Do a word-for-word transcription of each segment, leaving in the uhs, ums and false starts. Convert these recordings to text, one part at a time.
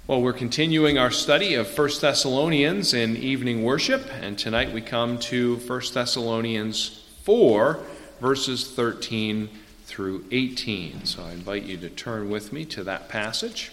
Well, we're continuing our study of First Thessalonians in evening worship, and tonight we come to First Thessalonians four, verses thirteen through eighteen. So I invite you to turn with me to that passage.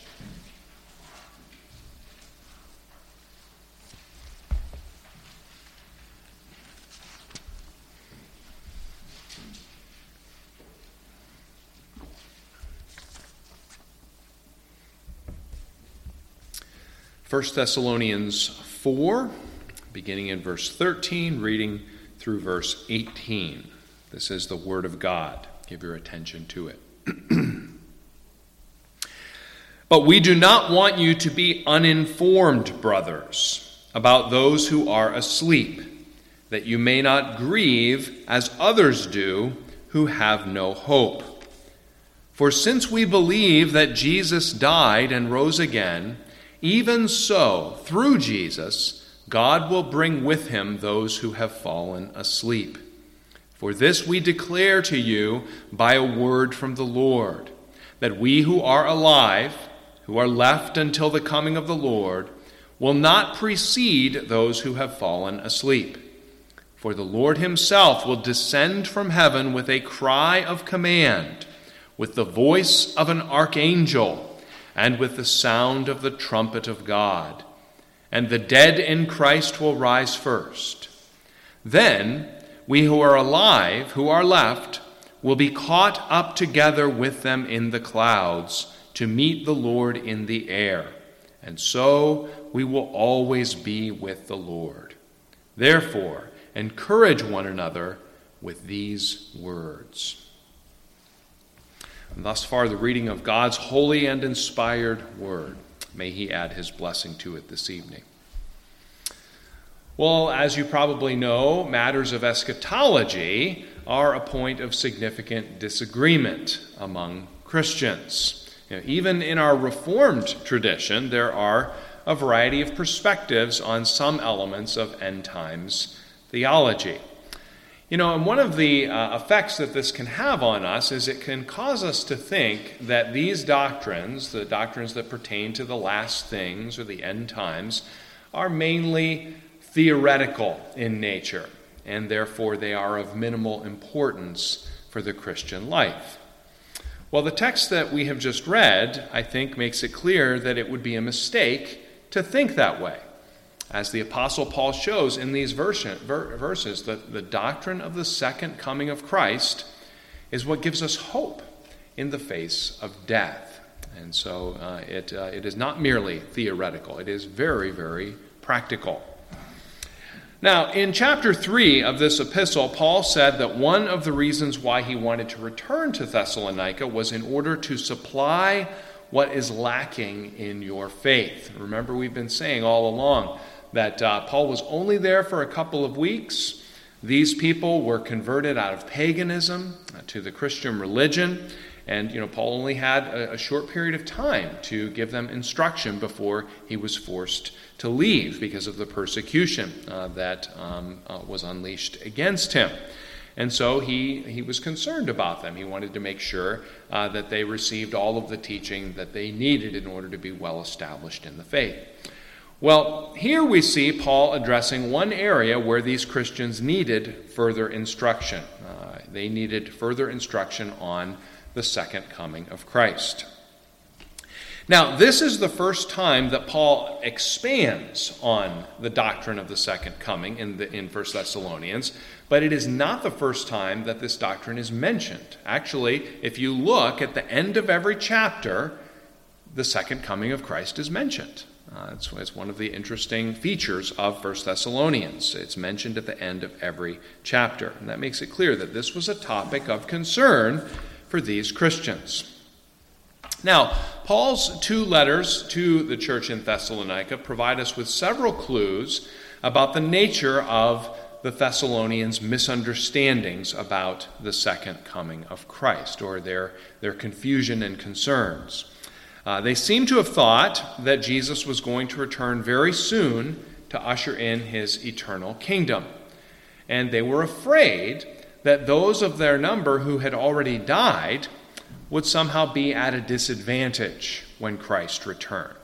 First Thessalonians four, beginning in verse thirteen, reading through verse eighteen. This is the Word of God. Give your attention to it. But we do not want you to be uninformed, brothers, about those who are asleep, that you may not grieve as others do who have no hope. For since we believe that Jesus died and rose again, even so, through Jesus, God will bring with him those who have fallen asleep. For this we declare to you by a word from the Lord, that we who are alive, who are left until the coming of the Lord, will not precede those who have fallen asleep. For the Lord himself will descend from heaven with a cry of command, with the voice of an archangel, and with the sound of the trumpet of God. And the dead in Christ will rise first. Then we who are alive, who are left, will be caught up together with them in the clouds to meet the Lord in the air. And so we will always be with the Lord. Therefore, encourage one another with these words. And thus far, the reading of God's holy and inspired word. May he add his blessing to it this evening. Well, as you probably know, matters of eschatology are a point of significant disagreement among Christians. You know, even in our Reformed tradition, there are a variety of perspectives on some elements of end times theology. You know, and one of the uh, effects that this can have on us is it can cause us to think that these doctrines, the doctrines that pertain to the last things or the end times, are mainly theoretical in nature, and therefore they are of minimal importance for the Christian life. Well, the text that we have just read, I think, makes it clear that it would be a mistake to think that way. As the Apostle Paul shows in these verses, that the doctrine of the second coming of Christ is what gives us hope in the face of death. And so uh, it, uh, it is not merely theoretical. It is very, very practical. Now, in chapter three of this epistle, Paul said that one of the reasons why he wanted to return to Thessalonica was in order to supply what is lacking in your faith. Remember, we've been saying all along that uh, Paul was only there for a couple of weeks. These people were converted out of paganism uh, to the Christian religion, and you know Paul only had a, a short period of time to give them instruction before he was forced to leave because of the persecution uh, that um, uh, was unleashed against him. And so he, he was concerned about them. He wanted to make sure uh, that they received all of the teaching that they needed in order to be well established in the faith. Well, here we see Paul addressing one area where these Christians needed further instruction. Uh, they needed further instruction on the second coming of Christ. Now, this is the first time that Paul expands on the doctrine of the second coming in, the, in First Thessalonians, but it is not the first time that this doctrine is mentioned. Actually, if you look at the end of every chapter, the second coming of Christ is mentioned. Uh, it's, it's one of the interesting features of First Thessalonians. It's mentioned at the end of every chapter. And that makes it clear that this was a topic of concern for these Christians. Now, Paul's two letters to the church in Thessalonica provide us with several clues about the nature of the Thessalonians' misunderstandings about the second coming of Christ, or their, their confusion and concerns. Uh, they seem to have thought that Jesus was going to return very soon to usher in his eternal kingdom. And they were afraid that those of their number who had already died would somehow be at a disadvantage when Christ returned.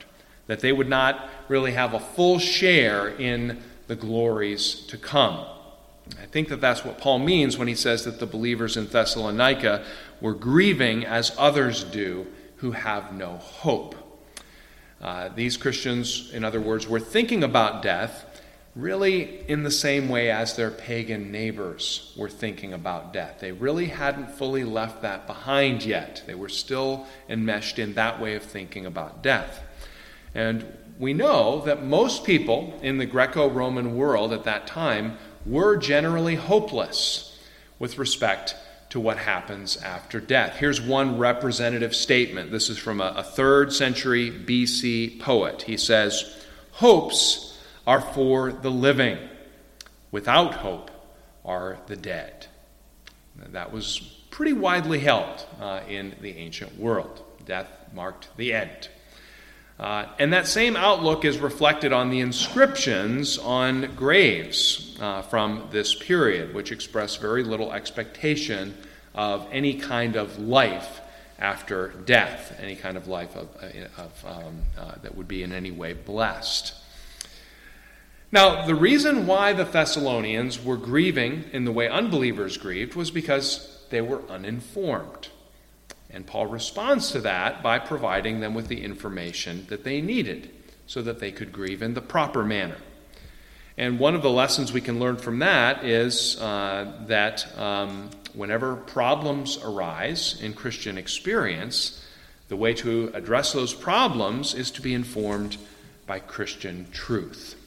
that they would not really have a full share in the glories to come. I think that that's what Paul means when he says that the believers in Thessalonica were grieving as others do who have no hope. Uh, these Christians, in other words, were thinking about death really in the same way as their pagan neighbors were thinking about death. They really hadn't fully left that behind yet. They were still enmeshed in that way of thinking about death. And we know that most people in the Greco-Roman world at that time were generally hopeless with respect to what happens after death. Here's one representative statement. This is from a, a third century B C poet. He says, "Hopes are for the living. Without hope are the dead." That was pretty widely held uh, in the ancient world. Death marked the end. Uh, and that same outlook is reflected on the inscriptions on graves uh, from this period, which express very little expectation of any kind of life after death, any kind of life of, of, um, uh, that would be in any way blessed. Now, the reason why the Thessalonians were grieving in the way unbelievers grieved was because they were uninformed. And Paul responds to that by providing them with the information that they needed so that they could grieve in the proper manner. And one of the lessons we can learn from that is uh, that um, whenever problems arise in Christian experience, the way to address those problems is to be informed by Christian truth.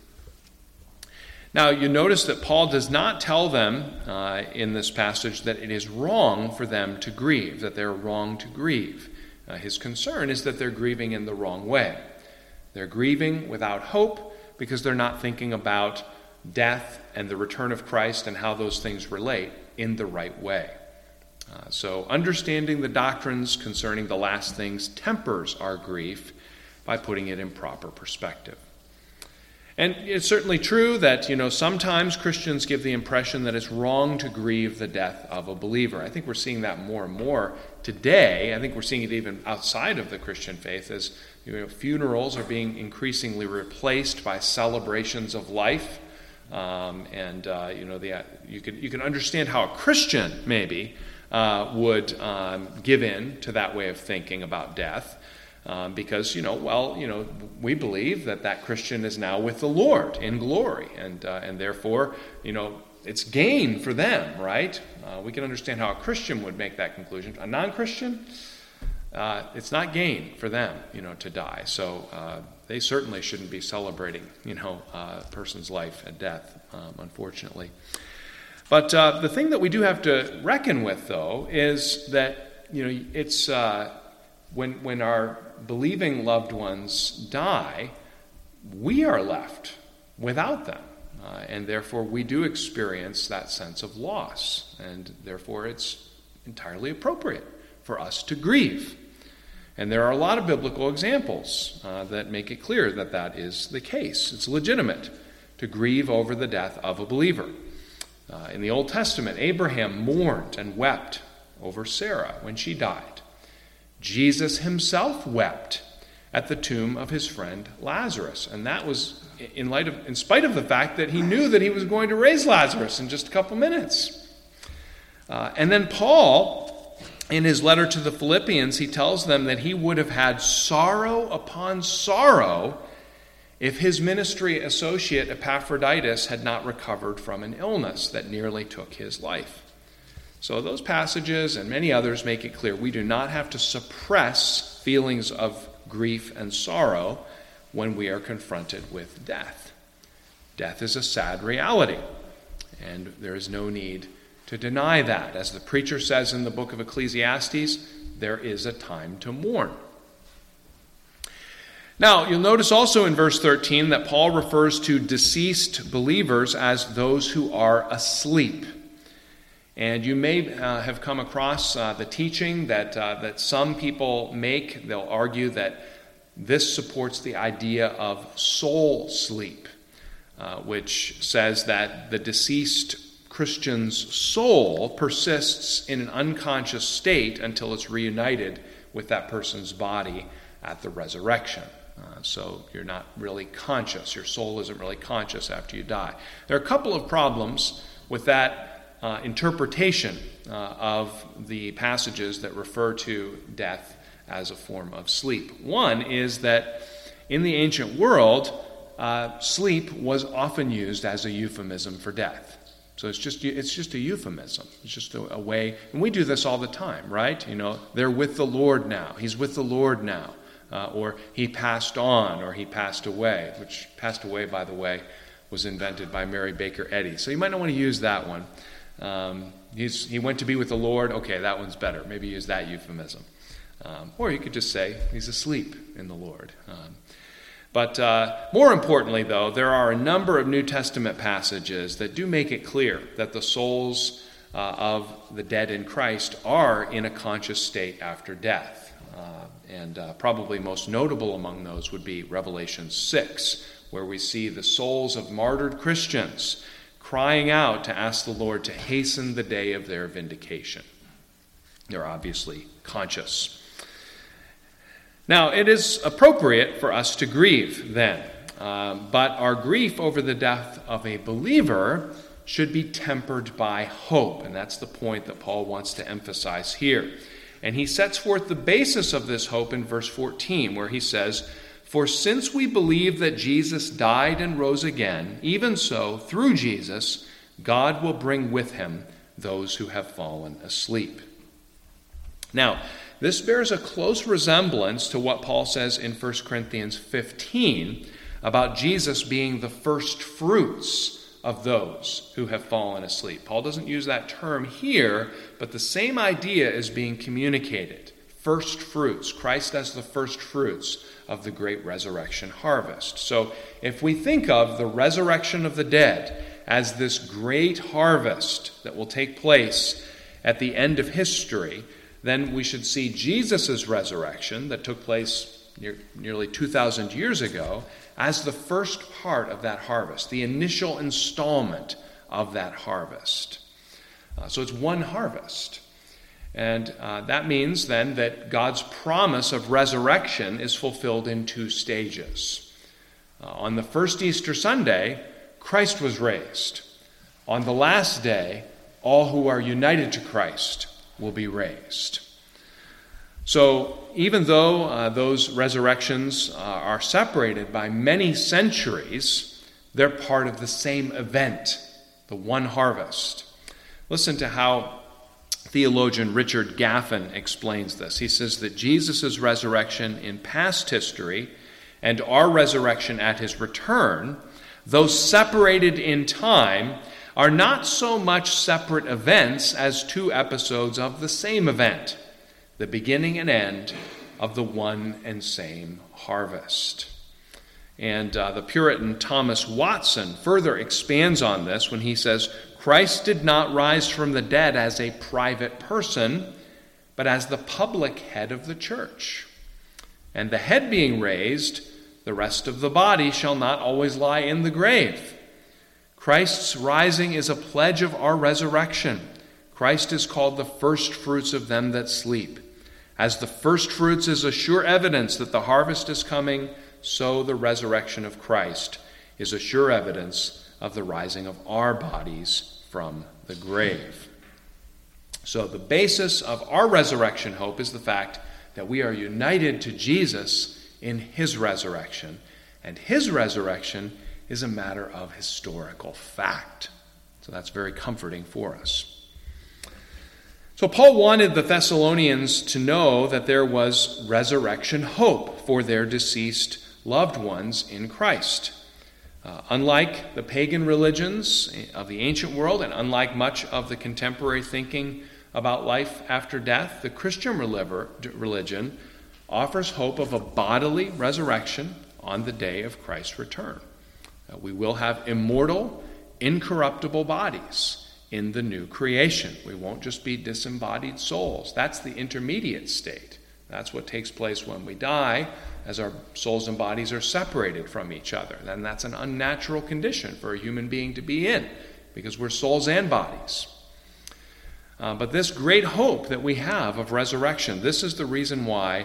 Now, you notice that Paul does not tell them uh, in this passage that it is wrong for them to grieve, that they're wrong to grieve. Uh, his concern is that they're grieving in the wrong way. They're grieving without hope because they're not thinking about death and the return of Christ and how those things relate in the right way. Uh, so understanding the doctrines concerning the last things tempers our grief by putting it in proper perspective. And it's certainly true that, you know, sometimes Christians give the impression that it's wrong to grieve the death of a believer. I think we're seeing that more and more today. I think we're seeing it even outside of the Christian faith as, you know, funerals are being increasingly replaced by celebrations of life. Um, and, uh, you know, the, you can, you can understand how a Christian, maybe, uh, would um, give in to that way of thinking about death. Um, because, you know, well, you know, we believe that that Christian is now with the Lord in glory, and uh, and therefore, you know, it's gain for them, right? Uh, we can understand how a Christian would make that conclusion. A non-Christian, uh, it's not gain for them, you know, to die. So uh, they certainly shouldn't be celebrating, you know, a person's life and death, um, unfortunately. But uh, the thing that we do have to reckon with, though, is that, you know, it's uh, when when our believing loved ones die, we are left without them. Uh, and therefore, we do experience that sense of loss. And therefore, it's entirely appropriate for us to grieve. And there are a lot of biblical examples uh, that make it clear that that is the case. It's legitimate to grieve over the death of a believer. Uh, in the Old Testament, Abraham mourned and wept over Sarah when she died. Jesus himself wept at the tomb of his friend Lazarus, and that was in light of, in spite of the fact that he knew that he was going to raise Lazarus in just a couple minutes. Uh, and then Paul, in his letter to the Philippians, he tells them that he would have had sorrow upon sorrow if his ministry associate Epaphroditus had not recovered from an illness that nearly took his life. So those passages and many others make it clear we do not have to suppress feelings of grief and sorrow when we are confronted with death. Death is a sad reality, and there is no need to deny that. As the preacher says in the book of Ecclesiastes, there is a time to mourn. Now, you'll notice also in verse thirteen that Paul refers to deceased believers as those who are asleep. And you may uh, have come across uh, the teaching that uh, that some people make. They'll argue that this supports the idea of soul sleep, uh, which says that the deceased Christian's soul persists in an unconscious state until it's reunited with that person's body at the resurrection. Uh, so you're not really conscious. Your soul isn't really conscious after you die. There are a couple of problems with that uh, interpretation uh, of the passages that refer to death as a form of sleep. One is that in the ancient world, uh, sleep was often used as a euphemism for death. So it's just it's just a euphemism. It's just a, a way, and we do this all the time, right? You know, they're with the Lord now. He's with the Lord now. Uh, or he passed on, or he passed away, which passed away, by the way, was invented by Mary Baker Eddy. So you might not want to use that one. Um, he's, he went to be with the Lord. Okay, that one's better. Maybe use that euphemism. Um, or you could just say he's asleep in the Lord. Um, But uh, more importantly, though, there are a number of New Testament passages that do make it clear that the souls uh, of the dead in Christ are in a conscious state after death. Uh, and uh, probably most notable among those would be Revelation six, where we see the souls of martyred Christians crying out to ask the Lord to hasten the day of their vindication. They're obviously conscious. Now, it is appropriate for us to grieve then, uh, but our grief over the death of a believer should be tempered by hope, and that's the point that Paul wants to emphasize here. And he sets forth the basis of this hope in verse fourteen, where he says, "For since we believe that Jesus died and rose again, even so, through Jesus, God will bring with him those who have fallen asleep." Now, this bears a close resemblance to what Paul says in First Corinthians fifteen about Jesus being the first fruits of those who have fallen asleep. Paul doesn't use that term here, but the same idea is being communicated. First fruits, Christ as the first fruits of the great resurrection harvest. So if we think of the resurrection of the dead as this great harvest that will take place at the end of history, then we should see Jesus' resurrection that took place near, nearly two thousand years ago as the first part of that harvest, the initial installment of that harvest. Uh, so it's one harvest. And uh, that means then that God's promise of resurrection is fulfilled in two stages. Uh, on the first Easter Sunday, Christ was raised. On the last day, all who are united to Christ will be raised. So even though uh, those resurrections uh, are separated by many centuries, they're part of the same event, the one harvest. Listen to how theologian Richard Gaffin explains this. He says that Jesus' resurrection in past history and our resurrection at his return, though separated in time, are not so much separate events as two episodes of the same event, the beginning and end of the one and same harvest. And uh, the Puritan Thomas Watson further expands on this when he says, "Christ did not rise from the dead as a private person, but as the public head of the church. And the head being raised, the rest of the body shall not always lie in the grave. Christ's rising is a pledge of our resurrection. Christ is called the first fruits of them that sleep. As the first fruits is a sure evidence that the harvest is coming, so the resurrection of Christ is a sure evidence of the rising of our bodies from the grave." So the basis of our resurrection hope is the fact that we are united to Jesus in his resurrection, and his resurrection is a matter of historical fact. So that's very comforting for us. So Paul wanted the Thessalonians to know that there was resurrection hope for their deceased loved ones in Christ. Uh, unlike the pagan religions of the ancient world, and unlike much of the contemporary thinking about life after death, the Christian religion offers hope of a bodily resurrection on the day of Christ's return. Uh, we will have immortal, incorruptible bodies in the new creation. We won't just be disembodied souls. That's the intermediate state. That's what takes place when we die, as our souls and bodies are separated from each other. Then that's an unnatural condition for a human being to be in, because we're souls and bodies. Uh, but this great hope that we have of resurrection, this is the reason why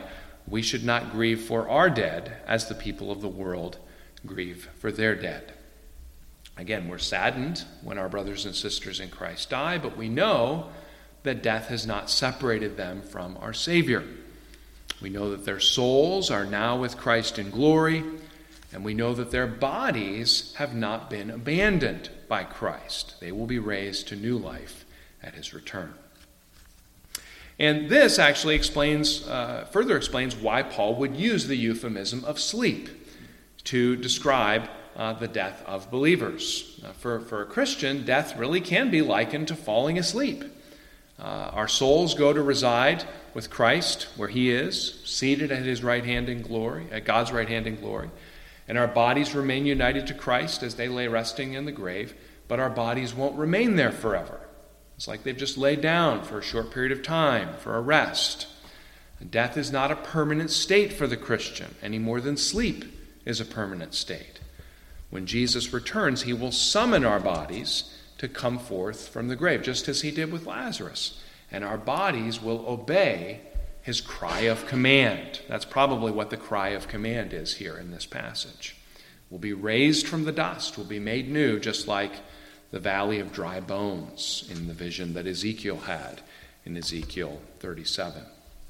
we should not grieve for our dead as the people of the world grieve for their dead. Again, we're saddened when our brothers and sisters in Christ die, but we know that death has not separated them from our Savior. We know that their souls are now with Christ in glory, and we know that their bodies have not been abandoned by Christ. They will be raised to new life at his return. And this actually explains, uh, further explains why Paul would use the euphemism of sleep to describe uh, the death of believers. Uh, for, for a Christian, death really can be likened to falling asleep. Uh, our souls go to reside with Christ where he is, seated at his right hand in glory, at God's right hand in glory. And our bodies remain united to Christ as they lay resting in the grave, but our bodies won't remain there forever. It's like they've just laid down for a short period of time for a rest. And death is not a permanent state for the Christian any more than sleep is a permanent state. When Jesus returns, he will summon our bodies to come forth from the grave, just as he did with Lazarus. And our bodies will obey his cry of command. That's probably what the cry of command is here in this passage. We'll be raised from the dust, will be made new, just like the valley of dry bones in the vision that Ezekiel had in Ezekiel thirty-seven.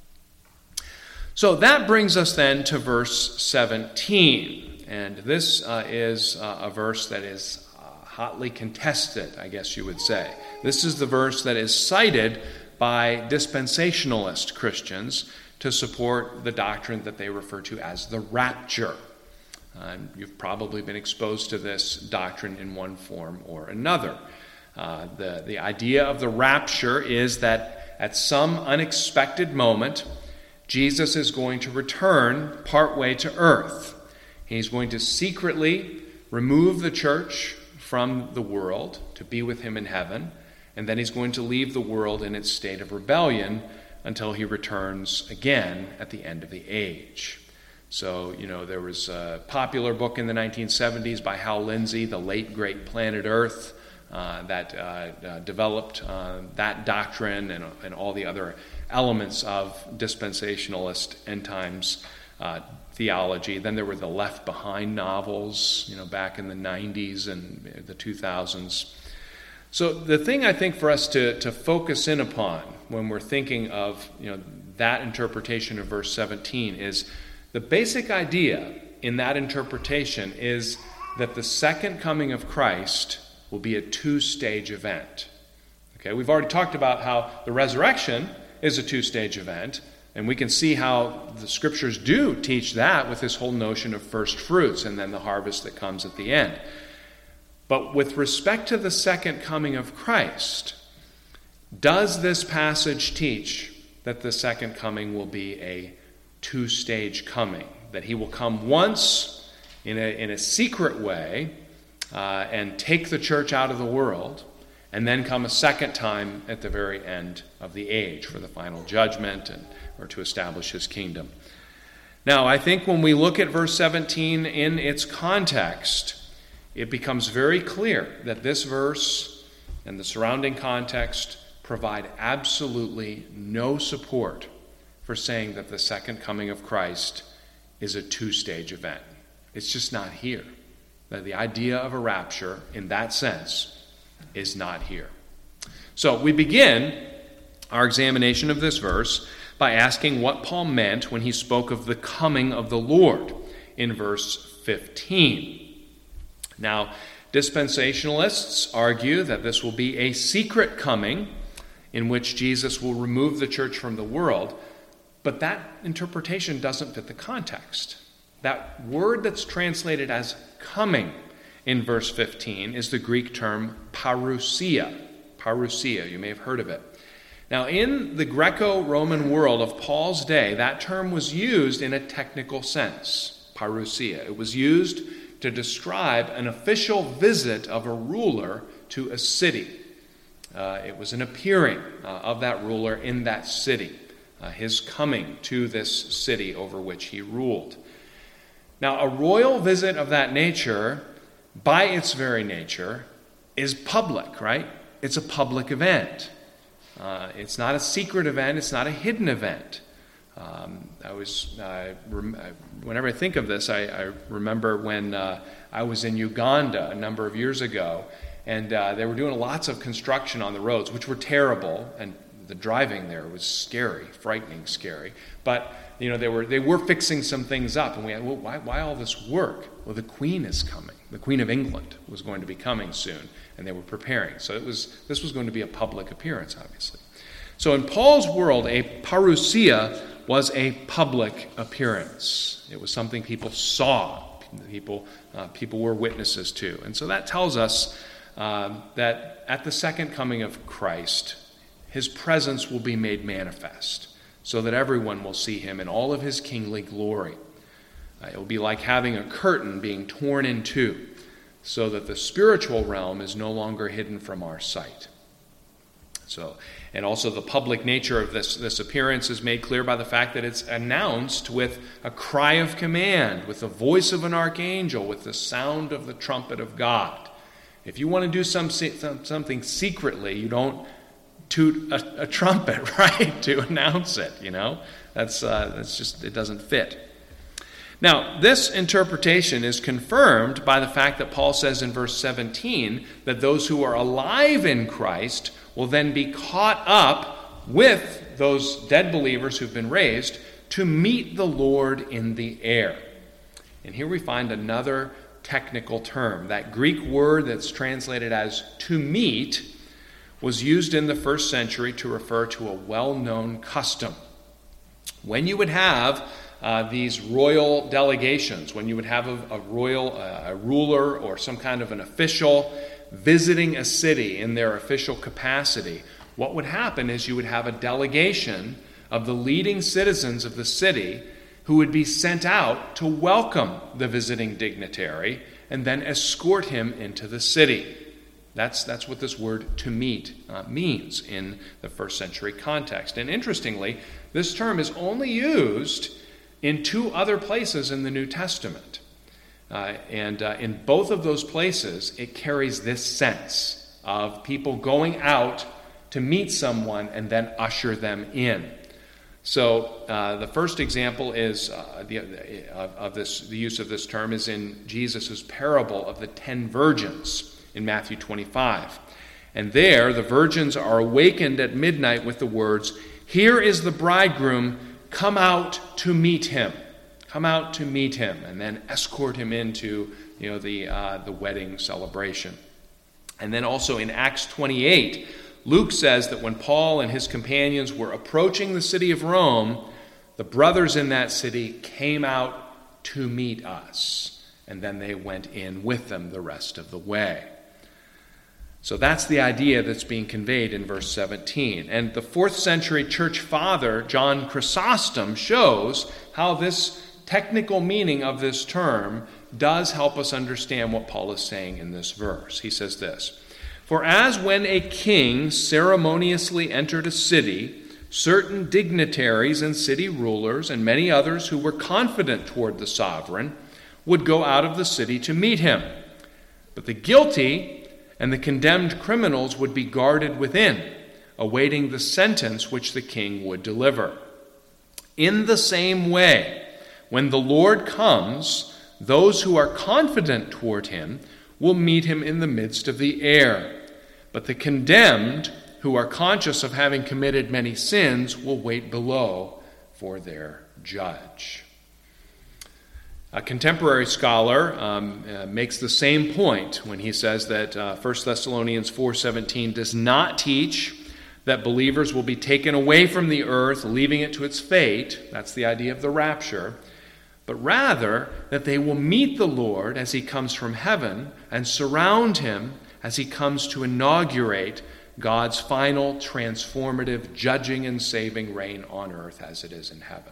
So that brings us then to verse seventeen. And this uh, is uh, a verse that is uh, hotly contested, I guess you would say. This is the verse that is cited by dispensationalist Christians to support the doctrine that they refer to as the rapture. Um, you've probably been exposed to this doctrine in one form or another. Uh, the, the idea of the rapture is that at some unexpected moment, Jesus is going to return partway to earth. He's going to secretly remove the church from the world to be with him in heaven, and then he's going to leave the world in its state of rebellion until he returns again at the end of the age. So, you know, there was a popular book in the nineteen seventies by Hal Lindsey, The Late Great Planet Earth, uh, that uh, uh, developed uh, that doctrine and, and all the other elements of dispensationalist end times uh, theology. Then there were the Left Behind novels, you know, back in the nineties and the two thousands. So the thing I think for us to, to focus in upon when we're thinking of, you know, that interpretation of verse seventeen is the basic idea in that interpretation is that the second coming of Christ will be a two-stage event. Okay, we've already talked about how the resurrection is a two-stage event, and we can see how the scriptures do teach that with this whole notion of first fruits and then the harvest that comes at the end. But with respect to the second coming of Christ, does this passage teach that the second coming will be a two-stage coming, that he will come once in a, in a secret way uh, and take the church out of the world, and then come a second time at the very end of the age for the final judgment and or to establish his kingdom? Now, I think when we look at verse seventeen in its context, it becomes very clear that this verse and the surrounding context provide absolutely no support for saying that the second coming of Christ is a two-stage event. It's just not here. That the idea of a rapture in that sense is not here. So we begin our examination of this verse by asking what Paul meant when he spoke of the coming of the Lord in verse fifteen. Now, dispensationalists argue that this will be a secret coming in which Jesus will remove the church from the world. But that interpretation doesn't fit the context. That word that's translated as coming in verse fifteen is the Greek term parousia. Parousia, you may have heard of it. Now, in the Greco-Roman world of Paul's day, that term was used in a technical sense, parousia. It was used to describe an official visit of a ruler to a city. Uh, it was an appearing uh, of that ruler in that city. Uh, his coming to this city over which he ruled. Now, a royal visit of that nature, by its very nature, is public, right? It's a public event. Uh, it's not a secret event. It's not a hidden event. Um, I was, uh, rem- whenever I think of this, I, I remember when uh, I was in Uganda a number of years ago, and uh, they were doing lots of construction on the roads, which were terrible, and the driving there was scary, frightening, scary. But you know, they were they were fixing some things up, and we had, well, why why all this work? Well, the Queen is coming. The Queen of England was going to be coming soon, and they were preparing. So it was this was going to be a public appearance, obviously. So in Paul's world, a parousia was a public appearance. It was something people saw, people uh, people were witnesses to, and so that tells us uh, that at the second coming of Christ, his presence will be made manifest, so that everyone will see him in all of his kingly glory. Uh, it will be like having a curtain being torn in two, so that the spiritual realm is no longer hidden from our sight. So, and also the public nature of this, this appearance is made clear by the fact that it's announced with a cry of command, with the voice of an archangel, with the sound of the trumpet of God. If you want to do some, something secretly, you don't toot a, a trumpet, right, to announce it, you know? That's, uh, that's just, it doesn't fit. Now, this interpretation is confirmed by the fact that Paul says in verse seventeen that those who are alive in Christ will then be caught up with those dead believers who've been raised to meet the Lord in the air. And here we find another technical term. That Greek word that's translated as to meet was used in the first century to refer to a well-known custom. When you would have uh, these royal delegations, when you would have a, a royal uh, a ruler or some kind of an official visiting a city in their official capacity, what would happen is you would have a delegation of the leading citizens of the city who would be sent out to welcome the visiting dignitary and then escort him into the city. That's, that's what this word to meet uh, means in the first century context. And interestingly, this term is only used in two other places in the New Testament. Uh, and uh, in both of those places, it carries this sense of people going out to meet someone and then usher them in. So uh, the first example is uh, the, uh, of this. The use of this term is in Jesus' parable of the ten virgins in Matthew twenty-five. And there, the virgins are awakened at midnight with the words, "Here is the bridegroom, come out to meet him." Come out to meet him, and then escort him into, you know, the uh, the wedding celebration. And then also in Acts twenty-eight, Luke says that when Paul and his companions were approaching the city of Rome, the brothers in that city came out to meet us, and then they went in with them the rest of the way. So that's the idea that's being conveyed in verse seventeen. And the fourth century church father, John Chrysostom, shows how this technical meaning of this term does help us understand what Paul is saying in this verse. He says this, "For as when a king ceremoniously entered a city, certain dignitaries and city rulers and many others who were confident toward the sovereign would go out of the city to meet him. But the guilty and the condemned criminals would be guarded within, awaiting the sentence which the king would deliver. In the same way, when the Lord comes, those who are confident toward him will meet him in the midst of the air. But the condemned, who are conscious of having committed many sins, will wait below for their judge." A contemporary scholar um, uh, makes the same point when he says that uh, First Thessalonians four seventeen does not teach that believers will be taken away from the earth, leaving it to its fate. That's the idea of the rapture. But rather that they will meet the Lord as he comes from heaven and surround him as he comes to inaugurate God's final transformative judging and saving reign on earth as it is in heaven.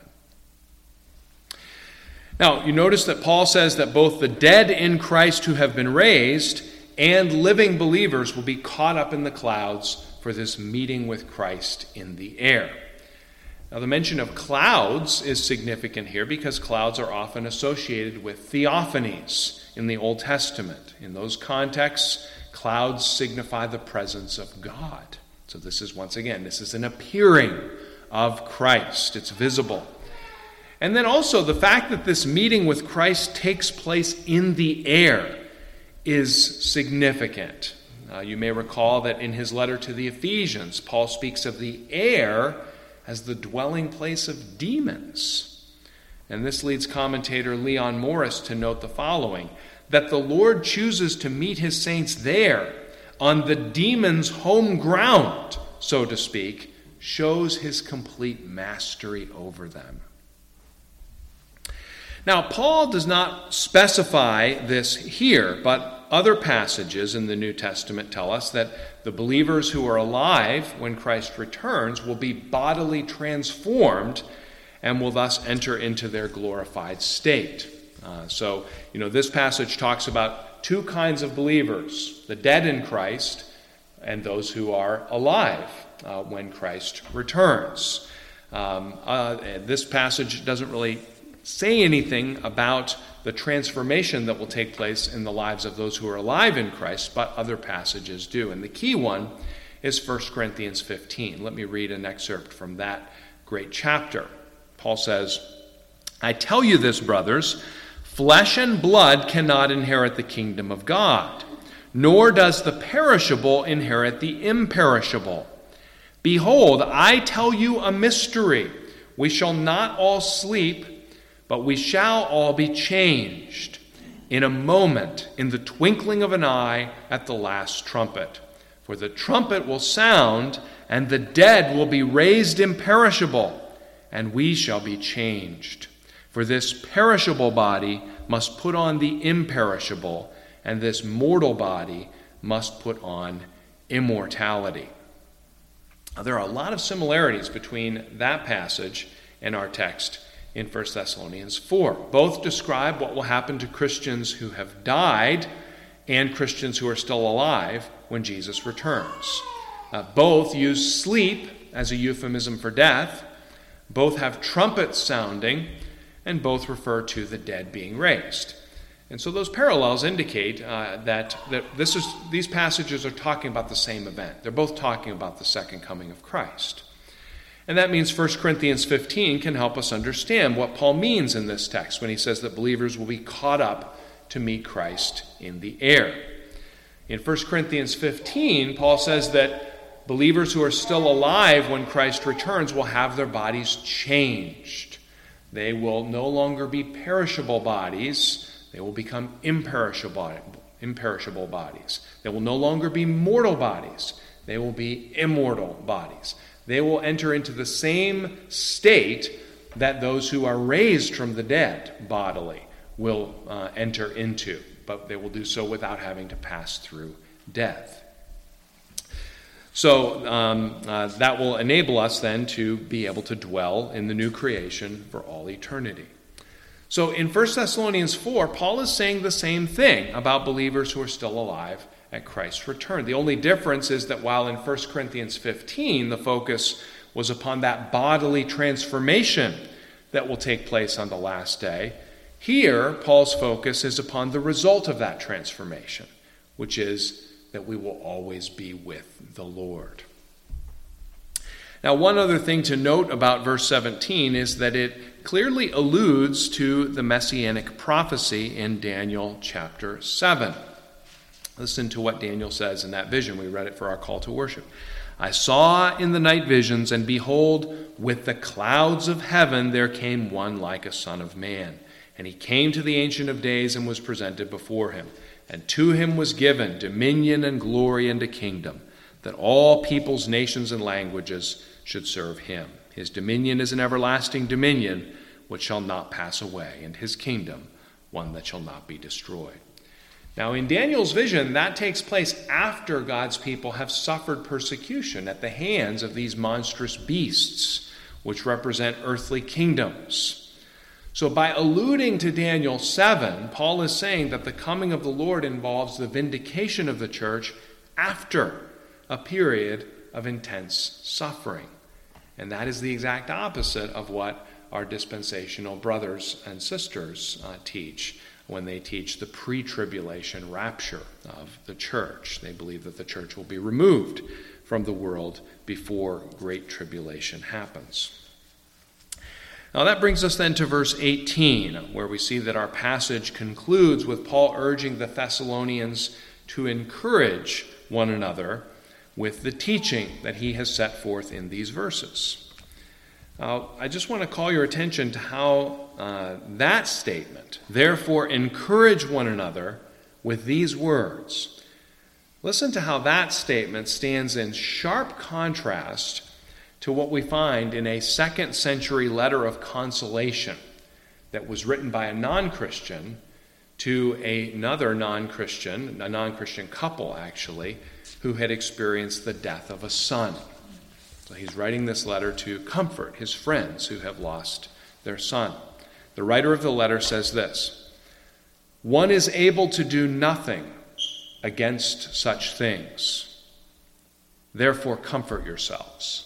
Now, you notice that Paul says that both the dead in Christ who have been raised and living believers will be caught up in the clouds for this meeting with Christ in the air. Now, the mention of clouds is significant here because clouds are often associated with theophanies in the Old Testament. In those contexts, clouds signify the presence of God. So this is, once again, this is an appearing of Christ. It's visible. And then also the fact that this meeting with Christ takes place in the air is significant. Uh, you may recall that in his letter to the Ephesians, Paul speaks of the air as the dwelling place of demons. And this leads commentator Leon Morris to note the following, that the Lord chooses to meet his saints there on the demons' home ground, so to speak, shows his complete mastery over them. Now, Paul does not specify this here, but other passages in the New Testament tell us that the believers who are alive when Christ returns will be bodily transformed and will thus enter into their glorified state. Uh, so, you know, this passage talks about two kinds of believers, the dead in Christ and those who are alive uh, when Christ returns. Um, uh, this passage doesn't really say anything about the transformation that will take place in the lives of those who are alive in Christ, but other passages do. And the key one is First Corinthians fifteen. Let me read an excerpt from that great chapter. Paul says, "I tell you this, brothers, flesh and blood cannot inherit the kingdom of God, nor does the perishable inherit the imperishable. Behold, I tell you a mystery. We shall not all sleep, but we shall all be changed in a moment, in the twinkling of an eye, at the last trumpet. For the trumpet will sound, and the dead will be raised imperishable, and we shall be changed. For this perishable body must put on the imperishable, and this mortal body must put on immortality." Now, there are a lot of similarities between that passage and our text in First Thessalonians four. Both describe what will happen to Christians who have died and Christians who are still alive when Jesus returns. Uh, both use sleep as a euphemism for death. Both have trumpets sounding, and both refer to the dead being raised. And so those parallels indicate uh, that, that this is, these passages are talking about the same event. They're both talking about the second coming of Christ. And that means First Corinthians fifteen can help us understand what Paul means in this text when he says that believers will be caught up to meet Christ in the air. In First Corinthians fifteen, Paul says that believers who are still alive when Christ returns will have their bodies changed. They will no longer be perishable bodies. They will become imperishable, imperishable bodies. They will no longer be mortal bodies. They will be immortal bodies. They will enter into the same state that those who are raised from the dead bodily will uh, enter into, but they will do so without having to pass through death. So um, uh, that will enable us then to be able to dwell in the new creation for all eternity. So in First Thessalonians four, Paul is saying the same thing about believers who are still alive at Christ's return. The only difference is that while in First Corinthians fifteen, the focus was upon that bodily transformation that will take place on the last day, here Paul's focus is upon the result of that transformation, which is that we will always be with the Lord. Now, one other thing to note about verse seventeen is that it clearly alludes to the messianic prophecy in Daniel chapter seven. Listen to what Daniel says in that vision. We read it for our call to worship. "I saw in the night visions, and behold, with the clouds of heaven there came one like a son of man. And he came to the Ancient of Days and was presented before him. And to him was given dominion and glory and a kingdom, that all peoples, nations, and languages should serve him. His dominion is an everlasting dominion which shall not pass away, and his kingdom one that shall not be destroyed." Now, in Daniel's vision, that takes place after God's people have suffered persecution at the hands of these monstrous beasts, which represent earthly kingdoms. So by alluding to Daniel seven, Paul is saying that the coming of the Lord involves the vindication of the church after a period of intense suffering. And that is the exact opposite of what our dispensational brothers and sisters uh, teach when they teach the pre-tribulation rapture of the church. They believe that the church will be removed from the world before great tribulation happens. Now that brings us then to verse eighteen, where we see that our passage concludes with Paul urging the Thessalonians to encourage one another with the teaching that he has set forth in these verses. Uh, I just want to call your attention to how uh, that statement, therefore encourage one another with these words. Listen to how that statement stands in sharp contrast to what we find in a second century letter of consolation that was written by a non-Christian to another non-Christian, a non-Christian couple actually, who had experienced the death of a son. So he's writing this letter to comfort his friends who have lost their son. The writer of the letter says this: "One is able to do nothing against such things. Therefore comfort yourselves."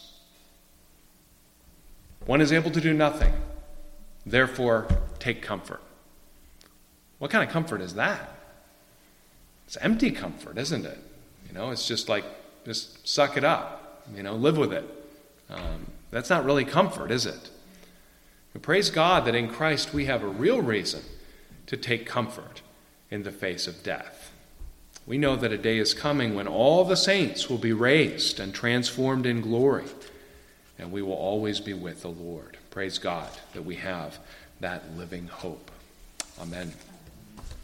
One is able to do nothing. Therefore take comfort. What kind of comfort is that? It's empty comfort, isn't it? You know, it's just like, just suck it up. You know, live with it. Um, that's not really comfort, is it? But praise God that in Christ we have a real reason to take comfort in the face of death. We know that a day is coming when all the saints will be raised and transformed in glory, and we will always be with the Lord. Praise God that we have that living hope. Amen.